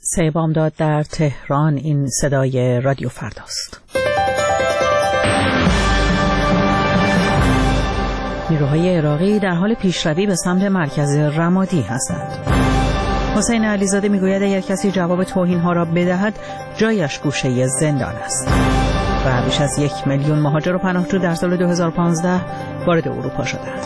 3 بامداد در تهران. این صدای رادیو فرداست. نیروهای عراقی در حال پیشروی به سمت مرکز رمادی هستند. حسین علیزاده میگوید اگر کسی جواب توهین‌ها را بدهد جایش گوشه زندان است. و بیش از 1 میلیون مهاجر و پناهجو در سال 2015 وارد اروپا شدند.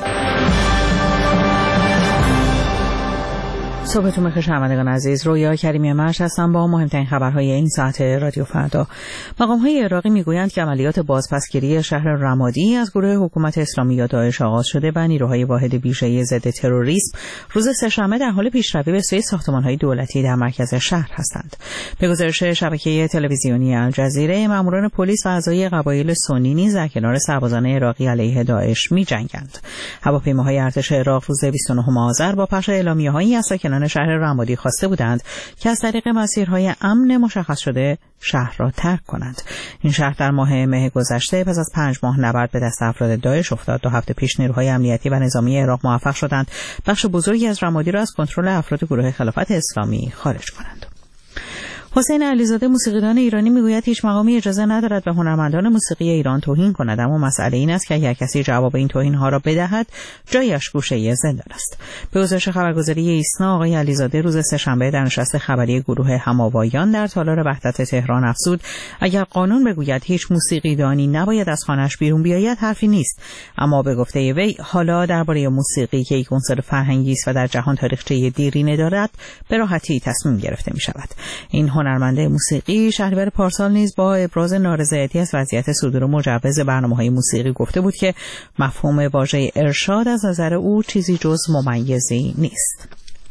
صبحتون بخیر شنوندگان عزیز. رویا کریمی مرش هستم با مهمترین خبرهای این ساعت رادیو فردا. مقام‌های عراقی میگویند که عملیات بازپسگیری شهر رمادی از گروه حکومت اسلامی یا داعش آغاز شده و نیروهای واحد ویژه ضد تروریسم روز سه‌شنبه در حال پیشروی به سوی ساختمان‌های دولتی در مرکز شهر هستند. به گزارش شبکه تلویزیونی الجزیره، ماموران پلیس و اعضای قبایل سنی نیز در کنار سربازان عراقی علیه داعش می‌جنگند. هواپیماهای ارتش عراق روز 29 آذر با پخش اعلامیه‌هایی از ساکنان شهر رمادی خواسته بودند که از طریق مسیرهای امن مشخص شده شهر را ترک کنند. این شهر در ماه گذشته پس از 5 ماه نبرد به دست افراد داعش افتاد. 2 هفته پیش نیروهای امنیتی و نظامی عراق موفق شدند بخش بزرگی از رمادی را از کنترل افراد گروه خلافت اسلامی خارج کنند. حسین علیزاده موسیقیدان ایرانی میگوید هیچ مقامی اجازه ندارد به هنرمندان موسیقی ایران توهین کند، اما مسئله این است که اگر کسی جواب این توهین‌ها را بدهد جایش گوشه زندان است. به گزارش خبرگزاری ایسنا، آقای علیزاده روز سه‌شنبه در نشست خبری گروه هماوایان در تالار وحدت تهران افزود اگر قانون بگوید هیچ موسیقیدانی نباید از خانه‌اش بیرون بیاید حرفی نیست، اما به گفته وی حالا درباره موسیقی که یک عنصر فرهنگی است و در جهان تاریخچه دیرینه دارد به راحتی تصمیم گرفته می‌شود. این هنرمنده موسیقی شهریور پارسال نیز با ابراز نارضایتی از وضعیت صدور مجوز برنامه‌های موسیقی گفته بود که مفهوم واژه ارشاد از نظر او چیزی جز ممیزی نیست.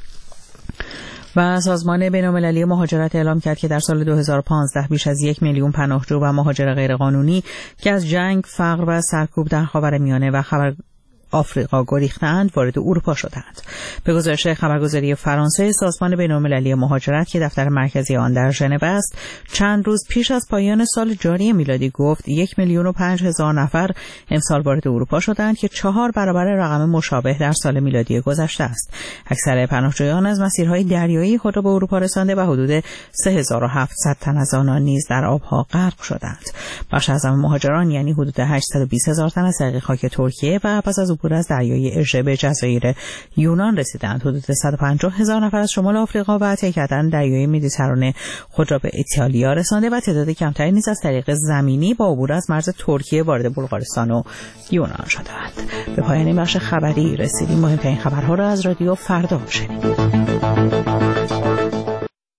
و سازمان بین‌المللی مهاجرت اعلام کرد که در سال 2015 بیش از 1 میلیون پناهجو و مهاجر غیرقانونی که از جنگ، فقر و سرکوب در خاورمیانه و آفریقا گریختند وارد اروپا شدند. به گزارش خبرگزاری فرانسه، سازمان بین‌المللی مهاجرت که دفتر مرکزی آن در ژنو است، چند روز پیش از پایان سال جاری میلادی گفت 1,005,000 نفر امسال وارد اروپا شدند که 4 برابر رقم مشابه در سال میلادی گذشته است. اکثر پناهجویان از مسیرهای دریایی خود را به اروپا رسانده و حدود 3700 تن از آنان نیز در آبها غرق شدند. بخش اعظم مهاجران یعنی حدود 820,000 تن از طریق خاک ترکیه و پس از عبور از دریای اژه به جزایر یونان رسیدند. حدود 150,000 نفر از شمال آفریقا و طی کردن دریای مدیترانه خود را به ایتالیا رسانده و تعداد کمتری نیز از طریق زمینی با عبور از مرز ترکیه وارد بلغارستان و یونان شدند. به پایان بخش خبری رسیدیم. مهمترین خبرها را از رادیو فردا شنیدید.